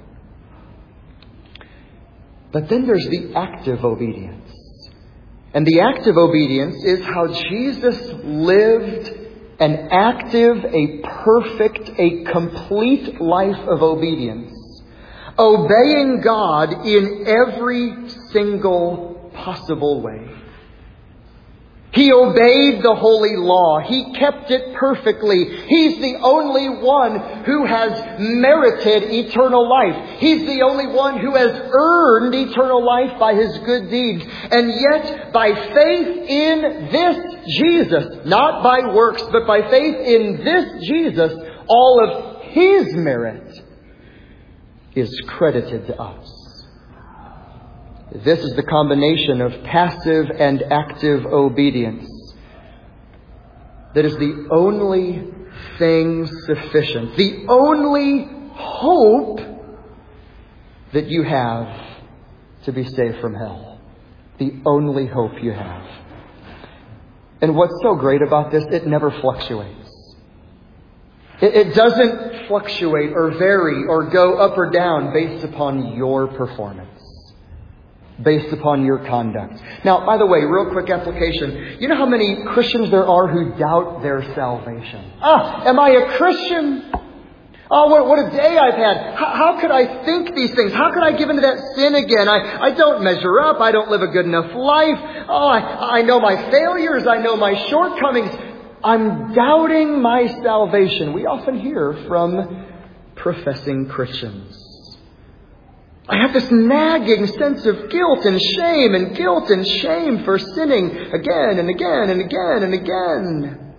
But then there's the active obedience. And the active obedience is how Jesus lived an active, a perfect, a complete life of obedience, obeying God in every single possible way. He obeyed the holy law. He kept it perfectly. He's the only one who has merited eternal life. He's the only one who has earned eternal life by His good deeds. And yet, by faith in this Jesus, not by works, but by faith in this Jesus, all of His merit is credited to us. This is the combination of passive and active obedience that is the only thing sufficient, the only hope that you have to be saved from hell. The only hope you have. And what's so great about this, it never fluctuates. It doesn't fluctuate or vary or go up or down based upon your performance, based upon your conduct. Now, by the way, real quick application. You know how many Christians there are who doubt their salvation? Am I a Christian? Oh, what a day I've had. How could I think these things? How could I give into that sin again? I don't measure up. I don't live a good enough life. Oh, I know my failures. I know my shortcomings. I'm doubting my salvation. We often hear from professing Christians. I have this nagging sense of guilt and shame for sinning again and again and again and again.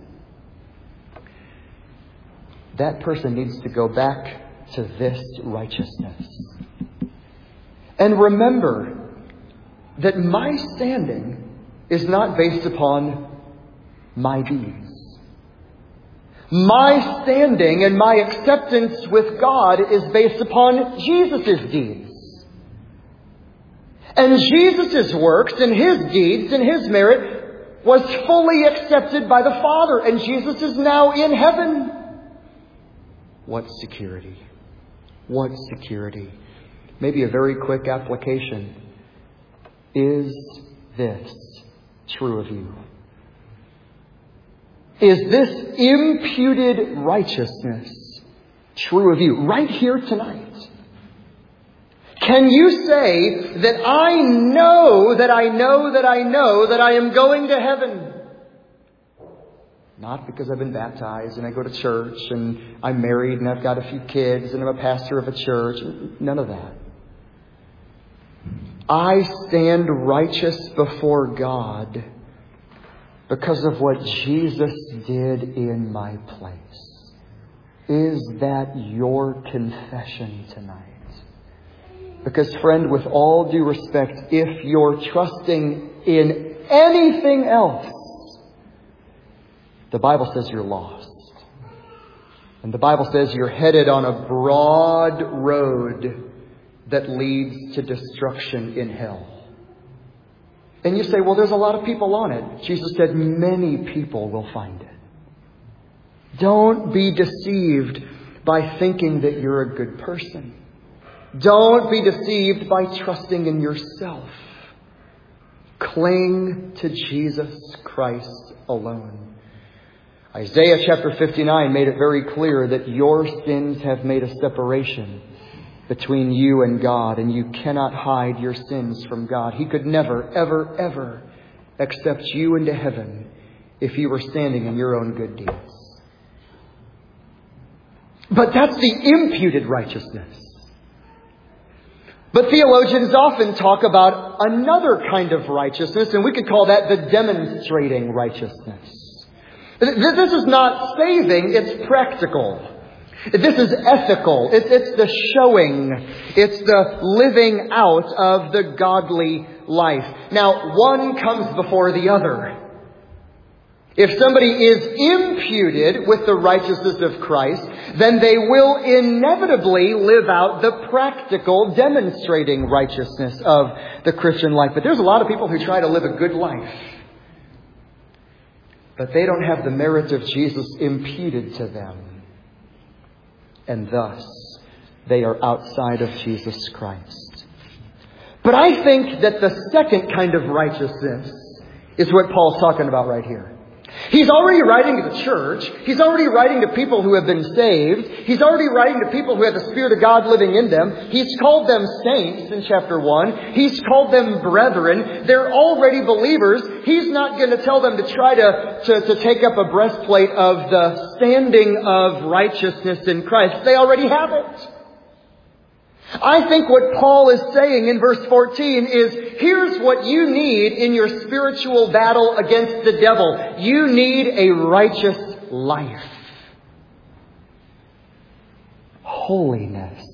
That person needs to go back to this righteousness. And remember that my standing is not based upon my deeds. My standing and my acceptance with God is based upon Jesus' deeds. And Jesus' works and His deeds and His merit was fully accepted by the Father. And Jesus is now in heaven. What security? What security? Maybe a very quick application. Is this true of you? Is this imputed righteousness true of you right here tonight? Can you say that I know that I am going to heaven? Not because I've been baptized and I go to church and I'm married and I've got a few kids and I'm a pastor of a church. None of that. I stand righteous before God because of what Jesus did in my place. Is that your confession tonight? Because, friend, with all due respect, if you're trusting in anything else, the Bible says you're lost. And the Bible says you're headed on a broad road that leads to destruction in hell. And you say, well, there's a lot of people on it. Jesus said, many people will find it. Don't be deceived by thinking that you're a good person. Don't be deceived by trusting in yourself. Cling to Jesus Christ alone. Isaiah chapter 59 made it very clear that your sins have made a separation between you and God, and you cannot hide your sins from God. He could never, ever, ever accept you into heaven if you were standing in your own good deeds. But that's the imputed righteousness. But theologians often talk about another kind of righteousness, and we could call that the demonstrating righteousness. This is not saving, it's practical. This is ethical. It's the showing. It's the living out of the godly life. Now, one comes before the other. If somebody is imputed with the righteousness of Christ, then they will inevitably live out the practical demonstrating righteousness of the Christian life. But there's a lot of people who try to live a good life, but they don't have the merits of Jesus imputed to them. And thus, they are outside of Jesus Christ. But I think that the second kind of righteousness is what Paul's talking about right here. He's already writing to the church. He's already writing to people who have been saved. He's already writing to people who have the Spirit of God living in them. He's called them saints in chapter 1. He's called them brethren. They're already believers. He's not going to tell them to try to take up a breastplate of the standing of righteousness in Christ. They already have it. I think what Paul is saying in verse 14 is, here's what you need in your spiritual battle against the devil. You need a righteous life. Holiness.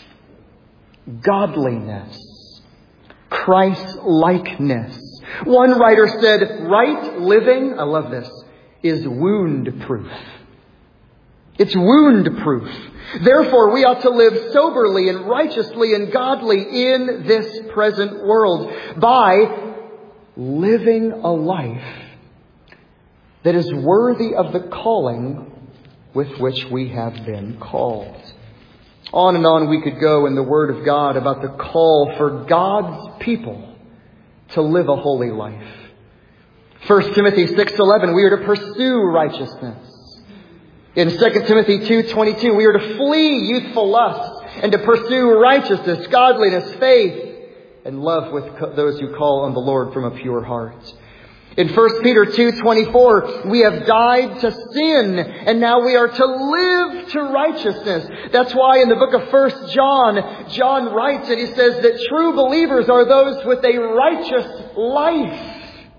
Godliness. Christ-likeness. One writer said, right living, I love this, is wound-proof. It's wound-proof. Therefore, we ought to live soberly and righteously and godly in this present world by living a life that is worthy of the calling with which we have been called. On and on we could go in the Word of God about the call for God's people to live a holy life. 1 Timothy 6:11, we are to pursue righteousness. In 2 Timothy 2:22, we are to flee youthful lusts and to pursue righteousness, godliness, faith, and love with those who call on the Lord from a pure heart. In 1 Peter 2:24, we have died to sin, and now we are to live to righteousness. That's why in the book of 1 John, John writes and he says that true believers are those with a righteous life.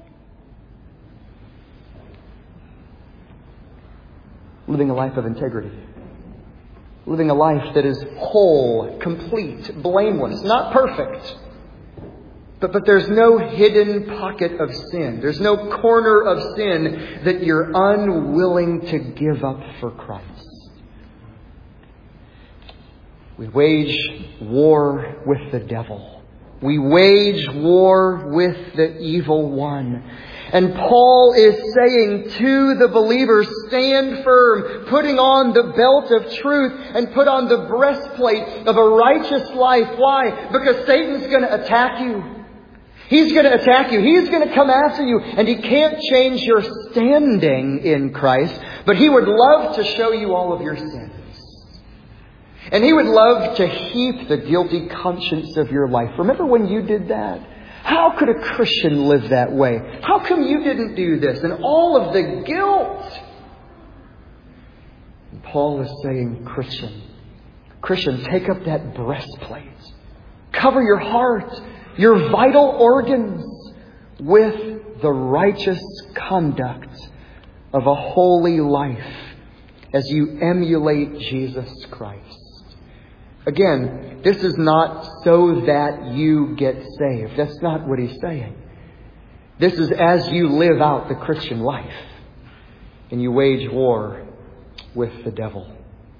Living a life of integrity. Living a life that is whole, complete, blameless. Not perfect. But there's no hidden pocket of sin. There's no corner of sin that you're unwilling to give up for Christ. We wage war with the devil. We wage war with the evil one. And Paul is saying to the believers, stand firm, putting on the belt of truth and put on the breastplate of a righteous life. Why? Because Satan's going to attack you. He's going to attack you. He's going to come after you. And he can't change your standing in Christ. But he would love to show you all of your sins. And he would love to heap the guilty conscience of your life. Remember when you did that? How could a Christian live that way? How come you didn't do this? And all of the guilt. And Paul is saying, Christian, take up that breastplate. Cover your heart, your vital organs with the righteous conduct of a holy life as you emulate Jesus Christ. Again, this is not so that you get saved. That's not what he's saying. This is as you live out the Christian life and you wage war with the devil.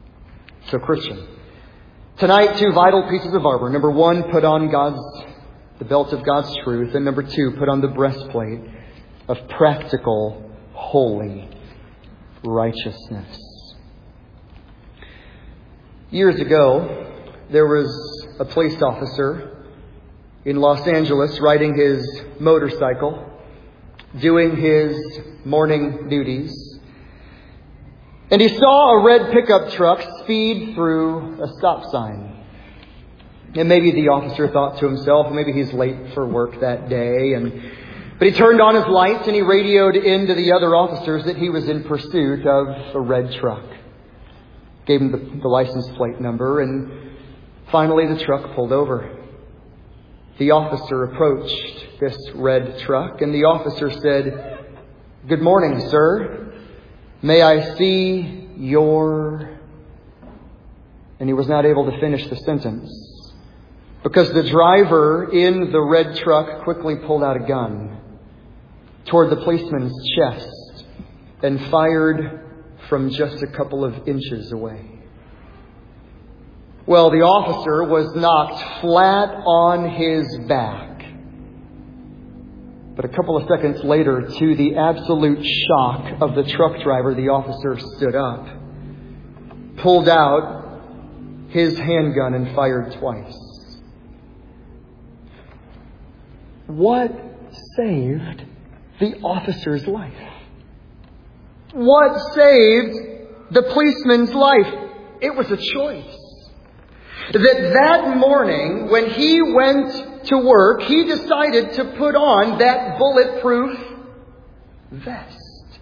So Christian, tonight 2 vital pieces of armor. Number 1, put on God's the belt of God's truth. And number 2, put on the breastplate of practical, holy righteousness. Years ago, there was a police officer in Los Angeles riding his motorcycle, doing his morning duties. And he saw a red pickup truck speed through a stop sign. And maybe the officer thought to himself, maybe he's late for work that day. But he turned on his lights and he radioed into the other officers that he was in pursuit of a red truck. Gave him the license plate number, and finally the truck pulled over. The officer approached this red truck, and the officer said, "Good morning, sir. May I see your..." And he was not able to finish the sentence because the driver in the red truck quickly pulled out a gun toward the policeman's chest and fired from just a couple of inches away. Well, the officer was knocked flat on his back. But a couple of seconds later, to the absolute shock of the truck driver, the officer stood up, pulled out his handgun and fired twice. What saved the officer's life? What saved the policeman's life? It was a choice. That morning, when he went to work, he decided to put on that bulletproof vest.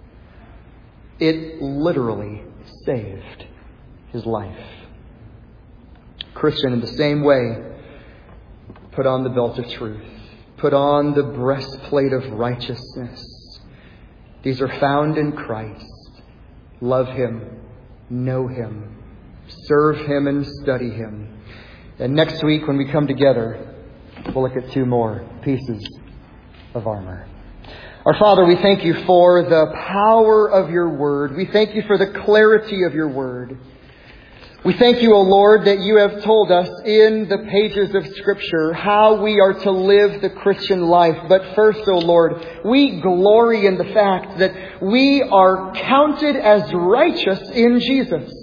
It literally saved his life. Christian, in the same way, put on the belt of truth. Put on the breastplate of righteousness. These are found in Christ. Love Him, know Him, serve Him, and study Him. And next week when we come together, we'll look at 2 more pieces of armor. Our Father, we thank You for the power of Your Word. We thank You for the clarity of Your Word. We thank You, O Lord, that You have told us in the pages of Scripture how we are to live the Christian life. But first, O Lord, we glory in the fact that we are counted as righteous in Jesus.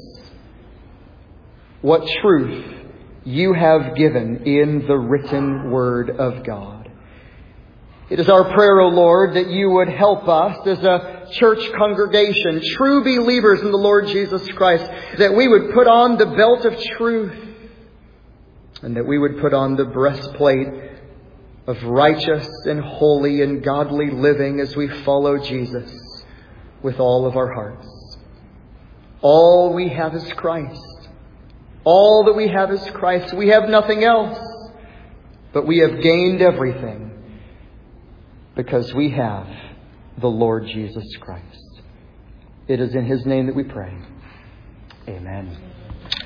What truth You have given in the written Word of God. It is our prayer, O Lord, that You would help us as a church congregation, true believers in the Lord Jesus Christ, that we would put on the belt of truth and that we would put on the breastplate of righteous and holy and godly living as we follow Jesus with all of our hearts. All we have is Christ. All that we have is Christ. We have nothing else, but we have gained everything because we have the Lord Jesus Christ. It is in His name that we pray. Amen.